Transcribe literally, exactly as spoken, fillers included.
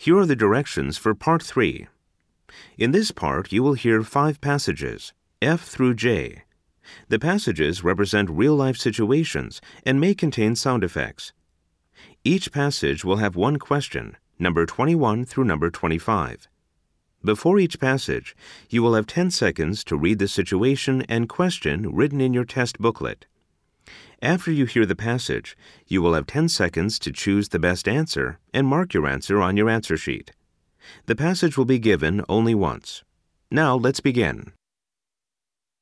Here are the directions for Part three. In this part, you will hear five passages, F through J. The passages represent real-life situations and may contain sound effects. Each passage will have one question, number twenty-one through number twenty-five. Before each passage, you will have ten seconds to read the situation and question written in your test booklet. After you hear the passage, you will have ten seconds to choose the best answer and mark your answer on your answer sheet. The passage will be given only once. Now let's begin.